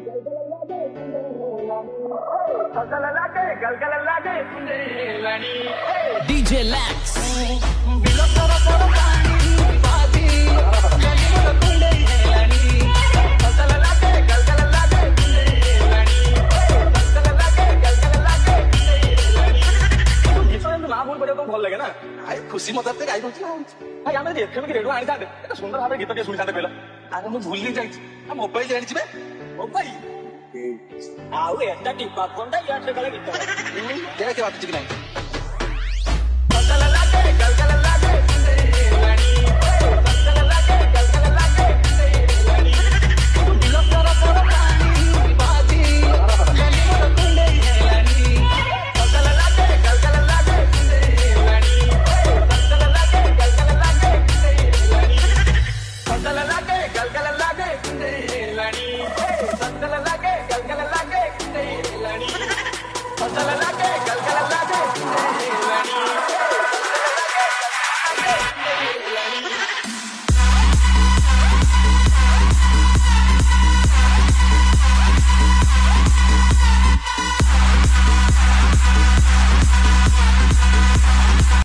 DJ Lax. ଭଲ ଲାଗେ ନା ଆଇ ଖୁସି ମତେ ଗାଇ ଦଉଛି ନା ଭାଇ ଆମେ ଏଫଏମ୍ କି ରେଡିଓ ଆଣିଥାନ୍ତେ ଏତେ ସୁନ୍ଦର ଭାବରେ ଗୀତ ଟିକେ ଶୁଣିଥାନ୍ତେ କହିଲ ଆରେ ମୁଁ ଭୁଲି ଯାଇଛି ମୋବାଇଲ ଜାଣିଛି ବେ ମୋବାଇଲ ଆଉ ଏଟା ଟିପା ଫୋନଟା ୟାର ଗଲେ ଗୀତ ଦେଖେ ବାଜୁଛି କି ନାହିଁ Gal gala